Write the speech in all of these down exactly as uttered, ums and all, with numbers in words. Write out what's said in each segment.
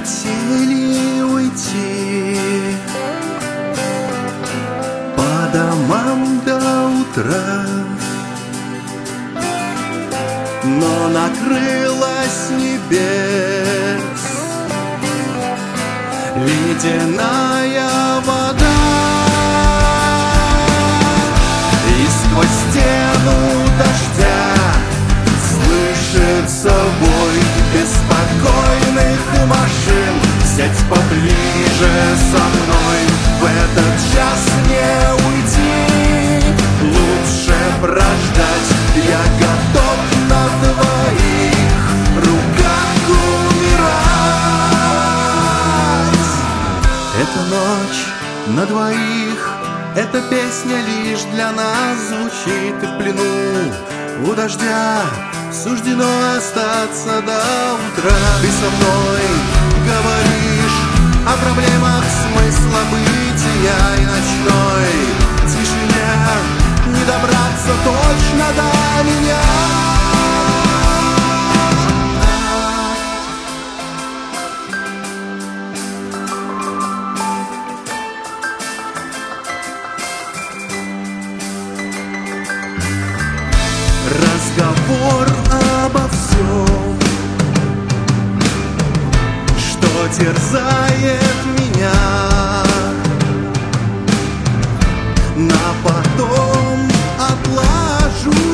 хотели уйти по домам до утра, но накрыла с небес ледяная вода, и сквозь стену дождя слышится вой беспокойных машин. Сядь поближе со мной, в этот час не уйти, лучше прождать. Я готов на твоих руках умирать. Эта ночь на двоих, эта песня лишь для нас звучит, и в плену у дождя суждено остаться до утра. Ты со мной говоришь о проблемах смысла бытия и ночной тишине, не добраться точно до меня. Разговор обо всем, что терзает меня, на потом отложу,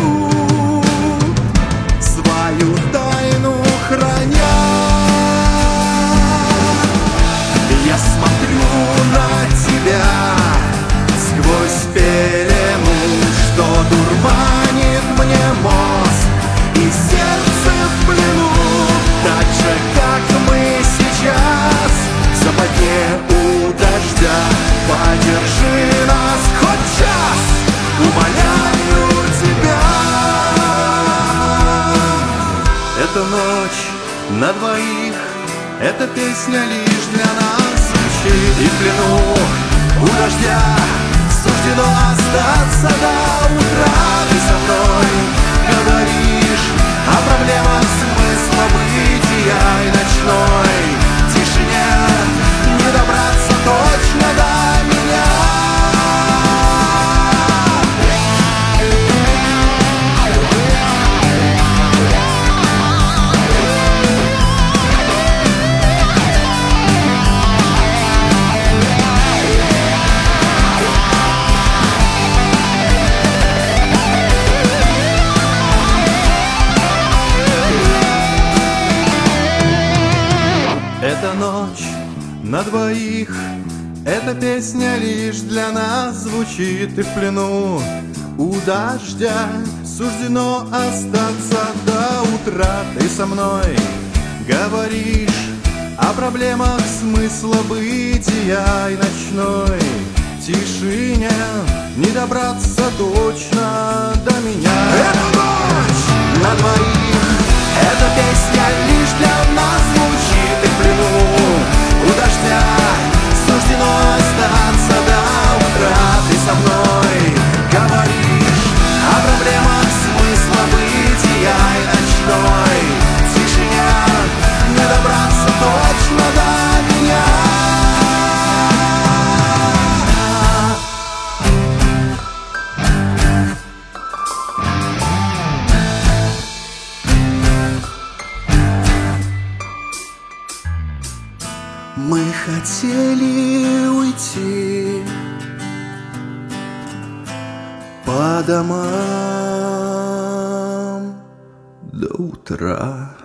свою тайну храня. Я смотрю на тебя сквозь пелену, что дурманит мне мозг и сердце в плену, так же, как мы сейчас в западне у дождя. Подержи нас хоть час, умоляю тебя. Эта ночь на двоих, эта песня лишь для нас звучит, и в плену у дождя суждено остаться до утра. Ты со мной говоришь о проблемах смысла бытия и ночной тишине, не добраться точно до меня. Эта ночь на двоих, эта песня лишь для нас звучит, и в плену у дождя суждено остаться до утра. Ты со мной говоришь о проблемах смысла бытия и ночной тишине, не добраться точно до меня. Эта ночь на двоих, эта песня лишь для нас звучит, и в плену у дождя суждено остаться до утра. Ты со мной говоришь о проблемах смысла бытия и ночной тишине, не добраться точно до меня. Мы хотели уйти по домам до утра.